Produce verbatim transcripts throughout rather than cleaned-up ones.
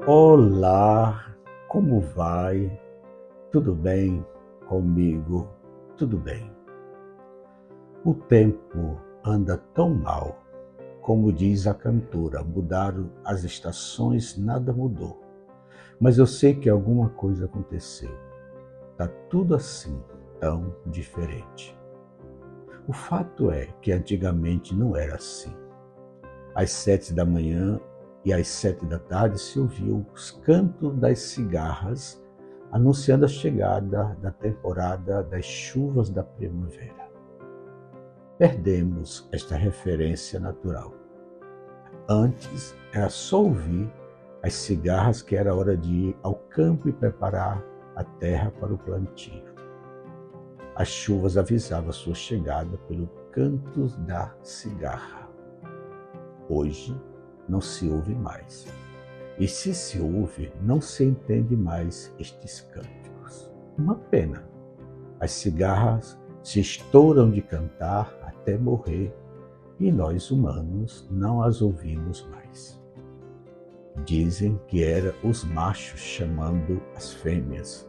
Olá, como vai? Tudo bem comigo? Tudo bem. O tempo anda tão mal, como diz a cantora, mudaram as estações, nada mudou. Mas eu sei que alguma coisa aconteceu. Tá tudo assim, tão diferente. O fato é que antigamente não era assim. Às sete da manhã e às sete da tarde se ouviam os cantos das cigarras anunciando a chegada da temporada das chuvas da primavera. Perdemos esta referência natural. Antes era só ouvir as cigarras que era hora de ir ao campo e preparar a terra para o plantio. As chuvas avisavam a sua chegada pelo canto da cigarra. Hoje não se ouve mais. E se se ouve, não se entende mais estes cânticos. Uma pena. As cigarras se estouram de cantar até morrer e nós humanos não as ouvimos mais. Dizem que eram os machos chamando as fêmeas.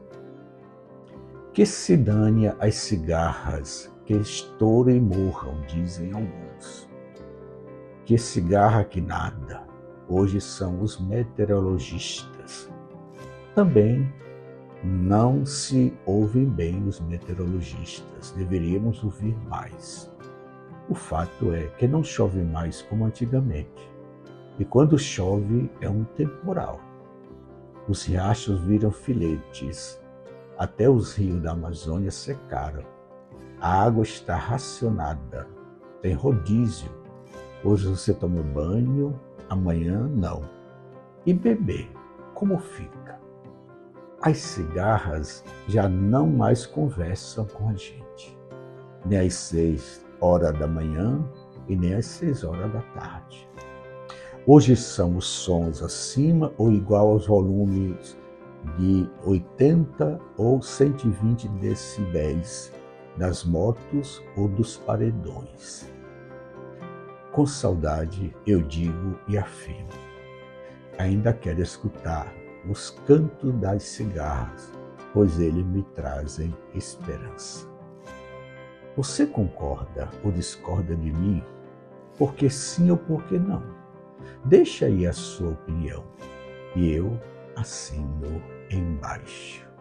Que se dane as cigarras, que estourem e morram, dizem alguns. Que cigarra que nada, hoje são os meteorologistas. Também não se ouvem bem os meteorologistas, deveríamos ouvir mais. O fato é que não chove mais como antigamente, e quando chove é um temporal. Os riachos viram filetes, até os rios da Amazônia secaram. A água está racionada, tem rodízio. Hoje você toma banho, amanhã não. E beber, como fica? As cigarras já não mais conversam com a gente, nem às seis horas da manhã e nem às seis horas da tarde. Hoje são os sons acima ou igual aos volumes de oitenta ou cento e vinte decibéis das motos ou dos paredões. Com saudade eu digo e afirmo, ainda quero escutar os cantos das cigarras, pois eles me trazem esperança. Você concorda ou discorda de mim? Por que sim ou por que não? Deixa aí a sua opinião e eu assino embaixo.